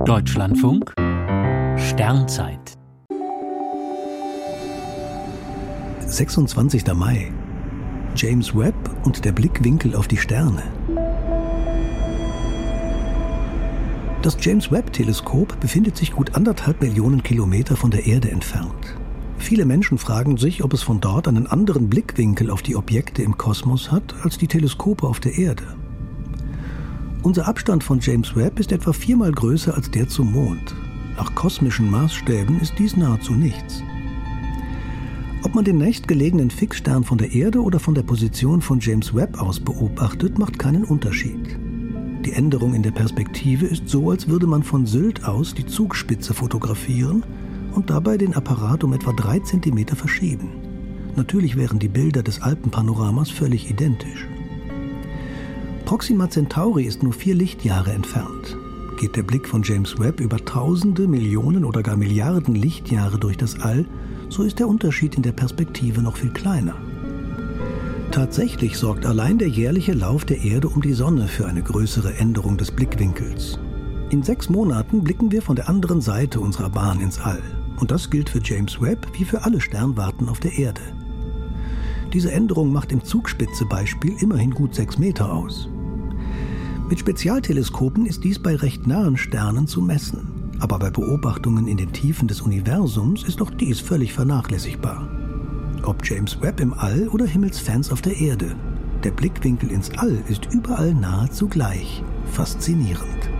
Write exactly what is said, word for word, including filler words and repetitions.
Deutschlandfunk Sternzeit sechsundzwanzigster Mai. James Webb und der Blickwinkel auf die Sterne. Das James-Webb-Teleskop befindet sich gut anderthalb Millionen Kilometer von der Erde entfernt. Viele Menschen fragen sich, ob es von dort einen anderen Blickwinkel auf die Objekte im Kosmos hat, als die Teleskope auf der Erde. Unser Abstand von James Webb ist etwa viermal größer als der zum Mond. Nach kosmischen Maßstäben ist dies nahezu nichts. Ob man den nächstgelegenen Fixstern von der Erde oder von der Position von James Webb aus beobachtet, macht keinen Unterschied. Die Änderung in der Perspektive ist so, als würde man von Sylt aus die Zugspitze fotografieren und dabei den Apparat um etwa drei Zentimeter verschieben. Natürlich wären die Bilder des Alpenpanoramas völlig identisch. Proxima Centauri ist nur vier Lichtjahre entfernt. Geht der Blick von James Webb über Tausende, Millionen oder gar Milliarden Lichtjahre durch das All, so ist der Unterschied in der Perspektive noch viel kleiner. Tatsächlich sorgt allein der jährliche Lauf der Erde um die Sonne für eine größere Änderung des Blickwinkels. In sechs Monaten blicken wir von der anderen Seite unserer Bahn ins All. Und das gilt für James Webb wie für alle Sternwarten auf der Erde. Diese Änderung macht im Zugspitze-Beispiel immerhin gut sechs Meter aus. Mit Spezialteleskopen ist dies bei recht nahen Sternen zu messen. Aber bei Beobachtungen in den Tiefen des Universums ist auch dies völlig vernachlässigbar. Ob James Webb im All oder Himmelsfans auf der Erde, der Blickwinkel ins All ist überall nahezu gleich faszinierend.